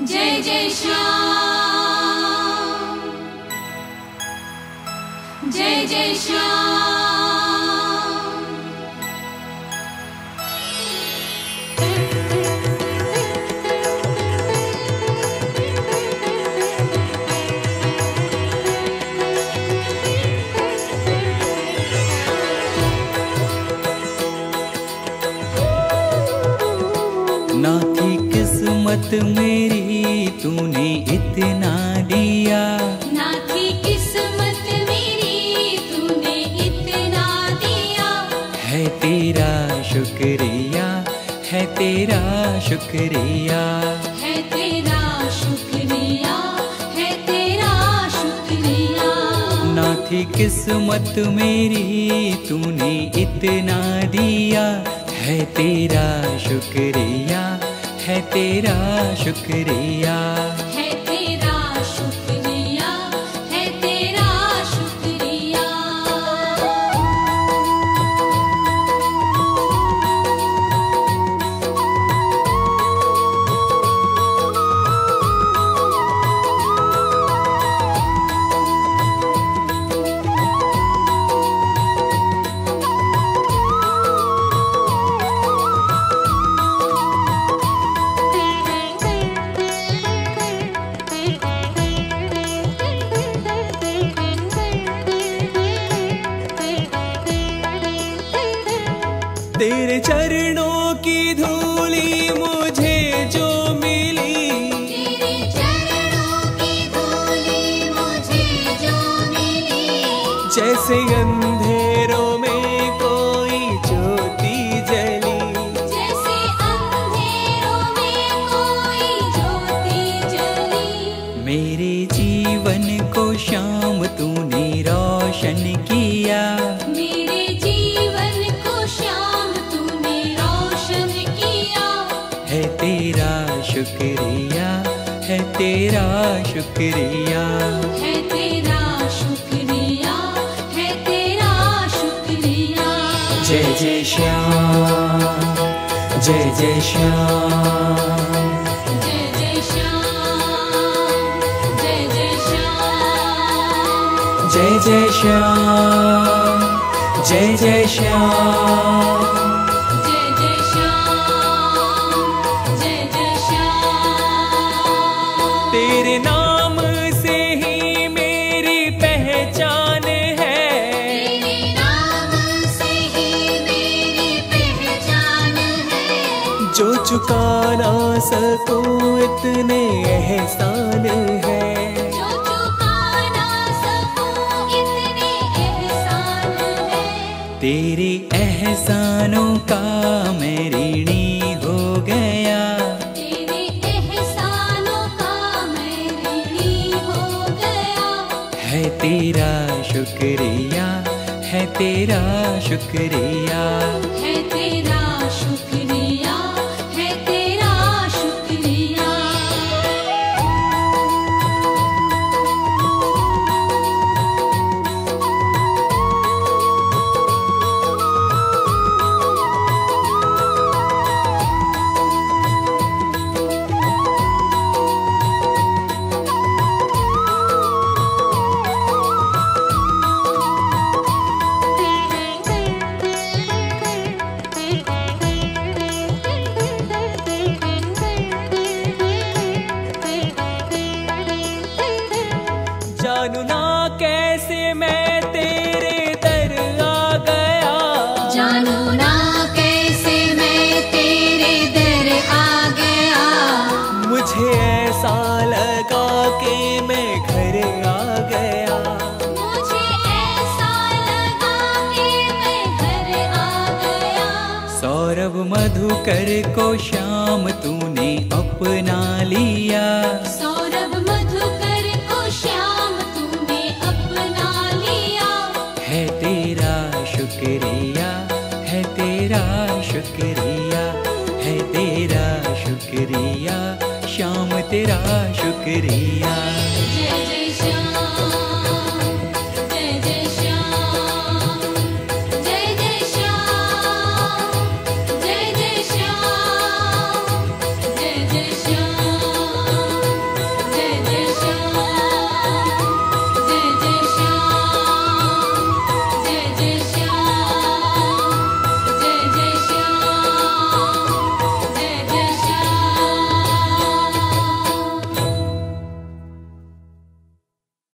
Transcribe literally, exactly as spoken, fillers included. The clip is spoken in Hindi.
जय जय श्याम, जय जय श्याम। ना थी किस्मत मेरी तूने इतना दिया, ना थी किस्मत मेरी तूने इतना दिया। है तेरा शुक्रिया, है तेरा शुक्रिया, है तेरा शुक्रिया, है तेरा शुक्रिया। ना थी किस्मत मेरी तूने इतना दिया, है तेरा शुक्रिया, है तेरा शुक्रिया। है तेरा शुक्रिया, है तेरा शुक्रिया। तेरे चरणों की धूली मुझे जो मिली, तेरे चरणों की धूली मुझे जो मिली। जैसे अंधेरों में कोई ज्योति जली, जैसे अंधेरों में कोई ज्योति जली। मेरे जीवन को शाम तूने रोशन किया, मेरे जीवन को श्याम तूने रोशन किया। है तेरा शुक्रिया, है तेरा शुक्रिया। है तेरा शुक्रिया, है तेरा शुक्रिया। जय जय श्याम, जय जय श्याम, जय जय श्याम, जय जय श्याम। जय जय श्याम, जय जय श्याम। जय जय श्याम, जय जय श्याम। तेरे नाम से ही मेरी पहचान है, तेरे नाम से ही मेरी पहचान है। जो चुका ना सकूं इतने एहसान है। जो चुका ना सकूं इतने एहसान है। तेरे एहसानों का मैं ऋणी हो गया, तेरे एहसानों का मैं ऋणी हो गया। है तेरा शुक्रिया, है तेरा शुक्रिया। है तेरा शुक्रिया, है तेरा शुक्रिया। जानू ना कैसे मैं तेरे दर आ गया, जानू ना कैसे मैं तेरे दर आ गया। मुझे ऐसा लगा कि मैं घर आ गया। मुझे ऐसा लगा कि मैं घर आ गया। सौरभ मधुकर को श्याम तूने अपना लिया, सौरभ मधुकर को श्याम तूने अपना लिया। है तेरा शुक्रिया, है तेरा शुक्रिया, है तेरा शुक्रिया, श्याम तेरा शुक्रिया।